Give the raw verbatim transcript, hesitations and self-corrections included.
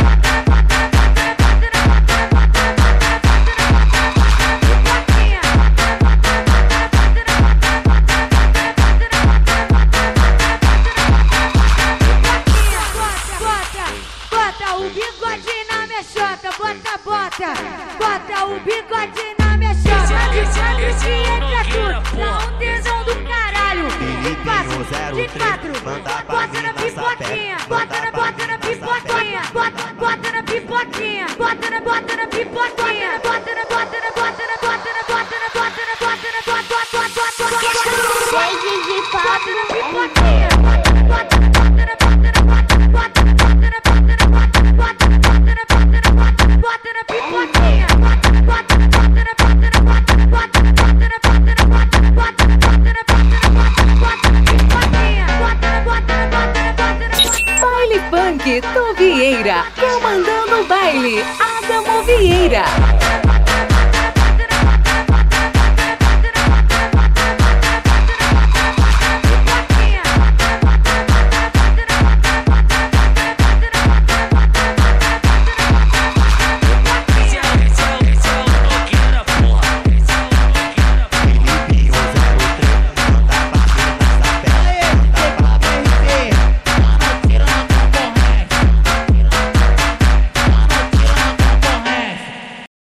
O bigode na minha chota, bota, bota, bota o bigode na minha chota. De quatro que entra tudo, dá um tesão do caralho. De quatro, de quatro, bota na pipoquinha, bota na, bota na pipoquinha, bota, bota na pipoquinha, bota na, bota na pipoquinha, bota na, bota na, bota na, bota na, bota na, bota na, bota na, bota, bota, bota, bota, bota na pipoquinha, bota, bota na, bota na, bota, bota, bota na, bota na, bota. Bota, bota na, bota na, bota, bota na pipoquinha. Bota, bota, bota na, bota na, bota, bota, bota na, bota na, bota, bota, bota na, bota na, bota, bota na pipoquinha. Bota na, bota na, bota na, bota na, bota. Baile Funk do Vieira, comandando o baile, Adamo Vieira.